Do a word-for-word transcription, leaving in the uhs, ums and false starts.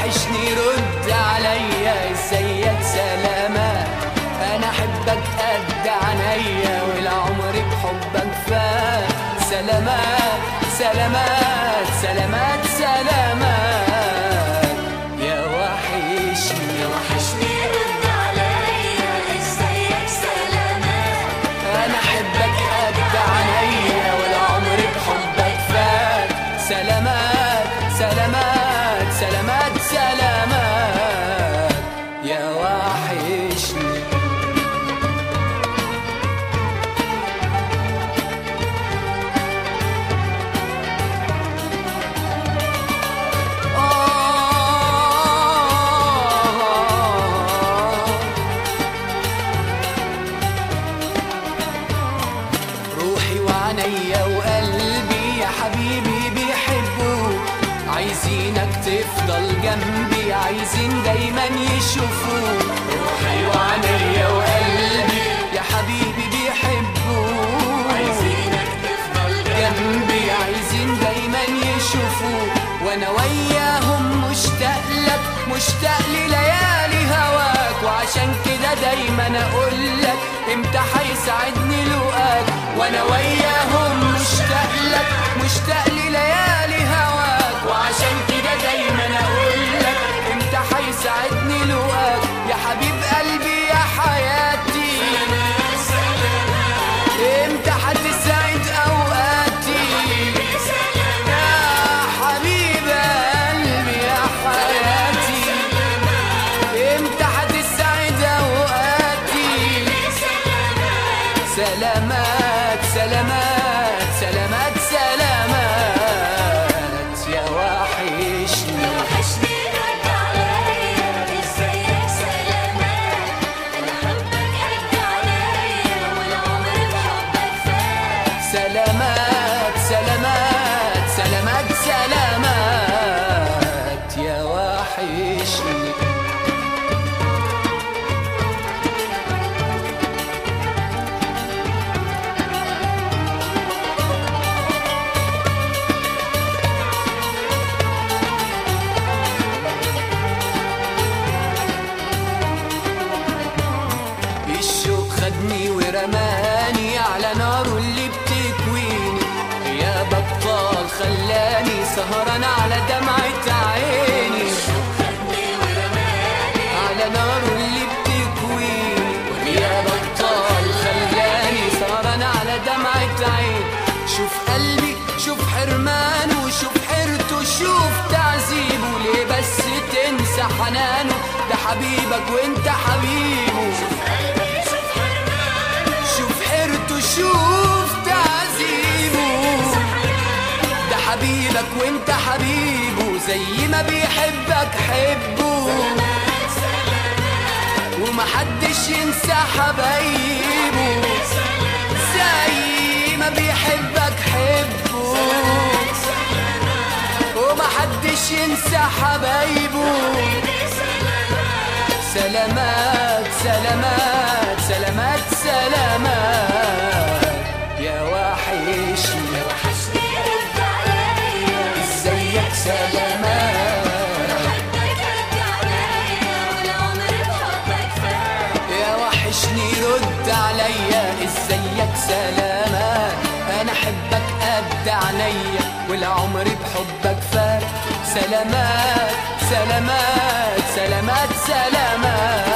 وحشني رد عليا ازيك سلامات. انا احبك قد عينيا والعمر بحبك فات. سلامات سلامات سلامات سلامات يا وحشني يا وحشني رد عليا ازيك سلامات. انا احبك قد عينيا والعمر بحبك فات. سلامات سلامات سلامات سلامات يا وحشني. عينيا وقلبي يا حبيبي بيحبوك، عايزينك تفضل جنبي، عايزين دايما يشوفوك. روحي وعينيا وقلبي يا حبيبي بيحبوك، عايزينك تفضل جنبي، عايزين دايما يشوفوك. وانا وياهم مشتاق لك، مشتاق لليالي هواك، وعشان كده دايما اقول لك امتى هيسعدني لقاك. وانا وياهم مشتاق لك، مشتاق لليالي هواك، وعشان كده دايما اقول لك امتى هيسعدني لقاك. يا حبيب قلبي يا حياتي امتى هتسعد اوقاتي. يا حبيب قلبي يا حياتي امتى هتسعد اوقاتي. سلامات سلامات سلامات سلامات يا وحشني. يا وحشني رد عليا ازيك سلامات. انا حبك قد عليا والعمر بحبك فات. سلامات سلامات سلامات سلامات يا وحشني. الشوق خدني ورماني على ناره اللي بتكويني، يا بطال خلاني سهران على دمعة عيني. خدني ورماني على ناره اللي بتكويني، يا بطال خلاني سهران على دمعة عيني. شوف قلبي شوف حرمانه، شوف حيرته شوف تعذيبه، ليه بس تنسى حنانه؟ ده حبيبك وانت حبيبه. شوف حيرته شوف تعذيبه، ده حبيبك وانت حبيبه، زي ما بيحبك حبه، ومحدش ينسى حبايبه. زي ما بيحبك حبه، ومحدش ينسى حبايبه. سلامات سلامات سلامات سلامات يا وحشني. يا وحشني رد عليا ازيك سلامات. انا حبك قد عليا والعمر بحبك فات. يا وحشني رد عليا ازيك سلامات. انا احبك قد عينيا والعمر بحبك فات. سلامات سلامات سلامات سلامات